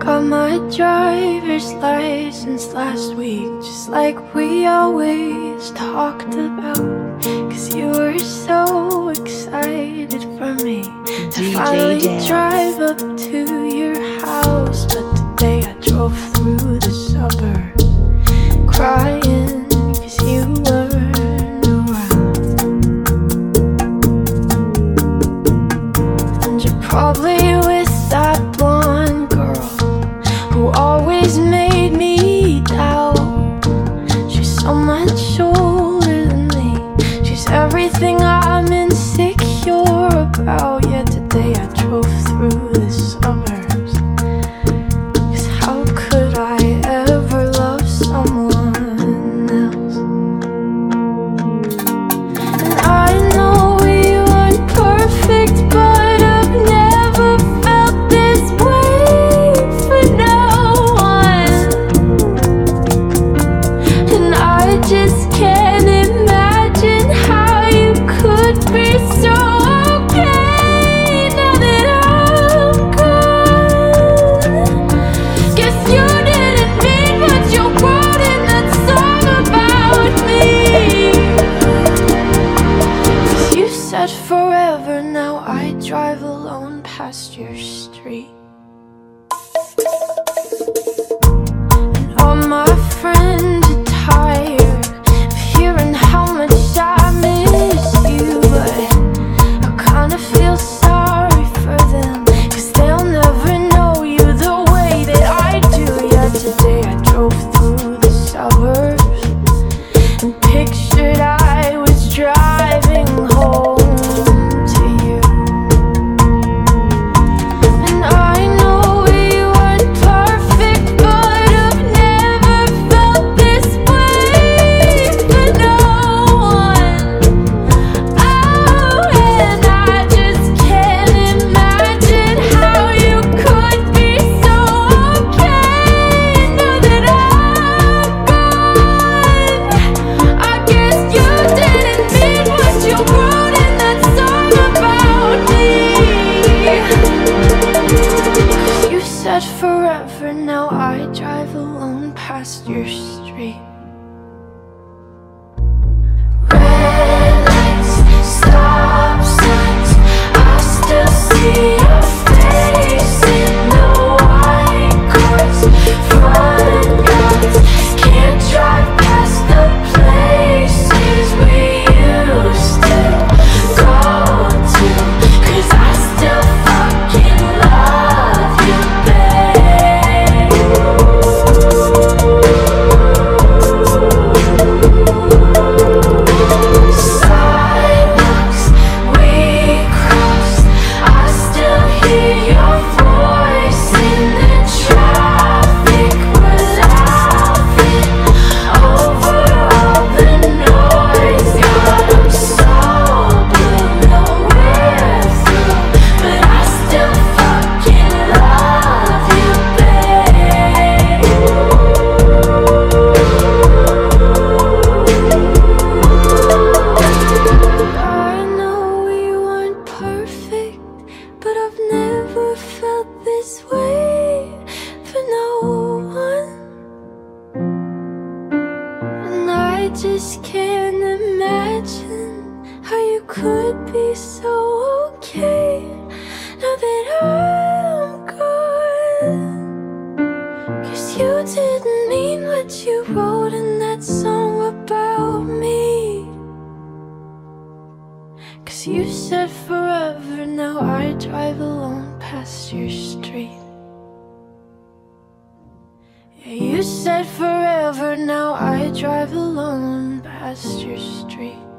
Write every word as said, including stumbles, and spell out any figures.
Got my driver's license last week, just like we always talked about. Cause you were so excited for me to finally drive up to your house. But today I drove through the suburbs crying cause you weren't around. And you're probably with that blonde girl who always made me doubt. She's so much older than me, she's everything I'm insecure about. Yet today I drove through the suburbs, cause how could I ever love someone else? And I know we weren't perfect, but I've never felt this way for no one. And I just can't imagine how you could be so okay now that I'm gone. Guess you didn't mean what you wrote in that song about me. Cause you said forever, now I drive alone past your street. And all my friends are tired of hearing how much I miss you, but I kinda feel sorry for them, cause they'll never know you the way that I do. Yeah, today I drove through the suburbs and pictured I was driving home to you. And I know we weren't perfect, but I've never felt this way for no one. Oh, and I just can't imagine how you could be so okay now that I'm gone. I guess you didn't mean what you wrote in that song about me. You said forever, now I drive alone past your street. Red lights, stop signs, I still see your face in the white cars, front yards. Can't drive past the places we used to go to, cause I still fucking love you, babe. Sidewalks we crossed, I still hear your voice in the traffic. We're laughing over all the noise. God, I'm so blue, no we're through, but I still fucking love you, babe. I know we weren't perfect, but I've never felt this way for no one. And I just can't imagine how you could be so okay now that I'm gone. Cause you didn't mean what you wrote in that song about me. Cause you said forever, now I drive alone past your street. Yeah, you said forever, now I drive alone past your street.